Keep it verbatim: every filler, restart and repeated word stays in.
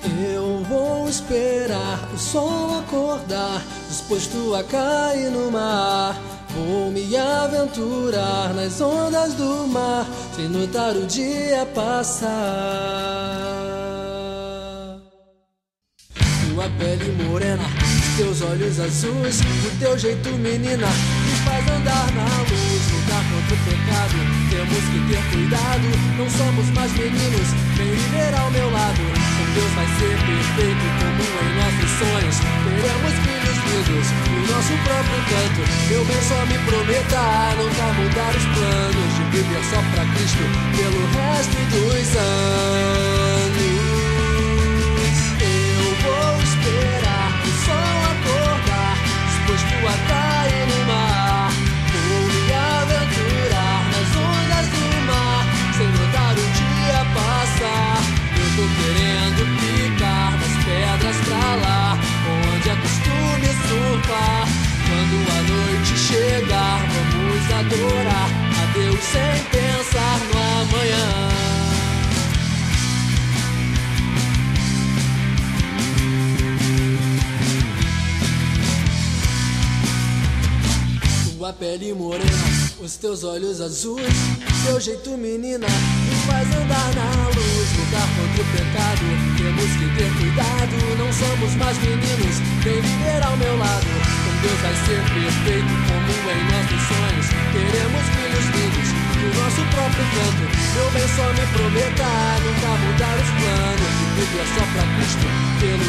Eu vou esperar o sol acordar, disposto a cair no mar. Vou me aventurar nas ondas do mar, sem notar o dia passar. Tua pele morena, os teus olhos azuis, o teu jeito menina, me faz andar na luz. Lutar contra o pecado, temos que ter cuidado. Não somos mais meninos, vem viver ao meu lado. Com Deus vai ser perfeito como em nossos sonhos. Teremos filhos lindos e o nosso próprio canto. Meu bem, só me prometa nunca mudar os planos de viver só pra Cristo pelo resto dos anos. Eu vou esperar o sol acordar, disposto a cair no mar. Vou me aventurar nas ondas do mar, sem notar o dia passar. Eu tô querendo ficar das pedras pra lá, onde é costume surfar. Quando a noite chegar, vamos adorar a Deus sem pensar no amanhã. Tua pele morena, os teus olhos azuis, teu jeito menina, me faz andar na luz. Lutar contra o pecado, temos que ter cuidado. Não somos mais meninos, vem viver ao meu lado. Com Deus vai ser perfeito como em nossos sonhos. Teremos filhos lindos e o nosso próprio canto. Meu bem, só me prometa nunca mudar os planos de viver só pra Cristo pelo